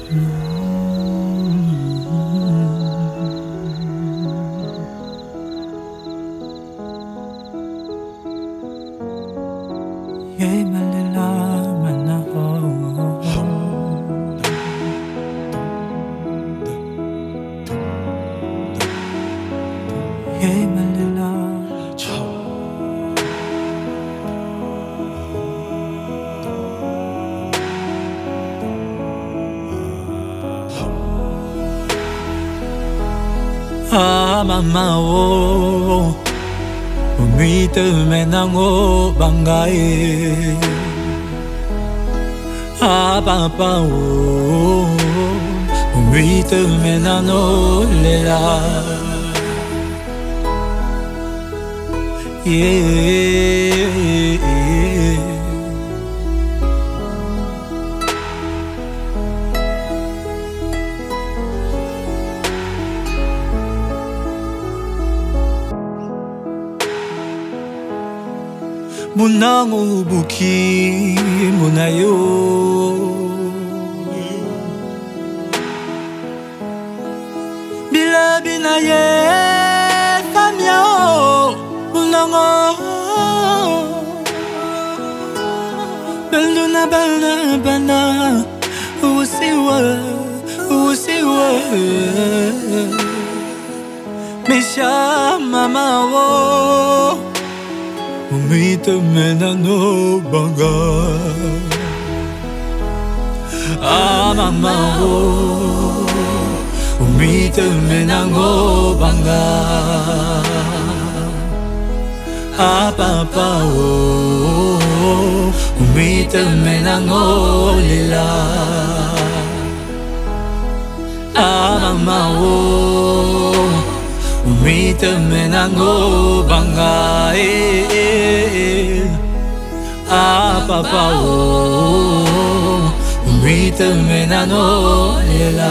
Ye malila manaho Ye malila Ah mama oh Umite menango bangae Ah papa oh Umite menano lela Yeah Munango buki munayo Bila binaye kamyao Munango Beluna bana bana Usiwa Usiwa Misha mama wo Umite menano banga Ah mama oh Umite menano banga Ah papa oh Umite menano lila Ah mama oh Umite menano banga Ah papa oh Umite menano lela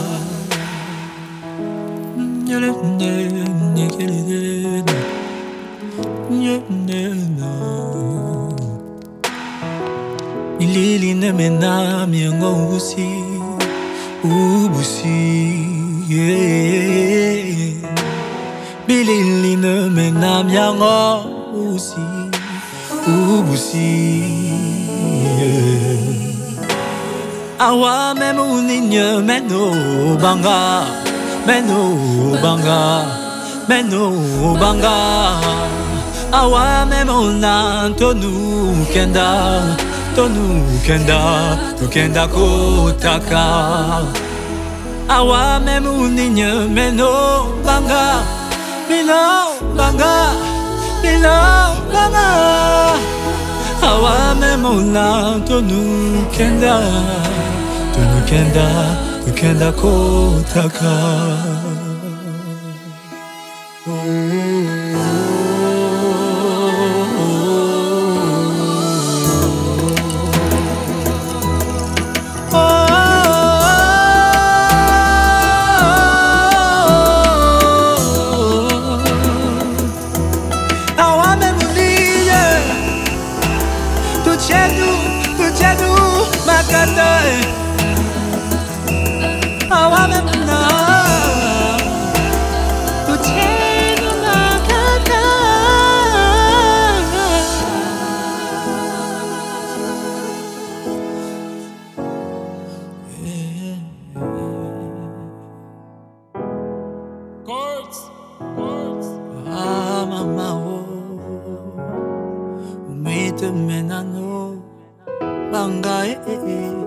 Ilili ne mena miengo usi ubusi Bilili ne mena miengo usi ubusi Awa memu ninye meno banga Meno banga Awa memu na tonu kenda Tukenda kotaka Awa memu ninye meno banga Awa memona tonu kenda kotaka Tuchenu makata Awa memuna Tuchenu makata Chords Ah mama oh Umite menano Banga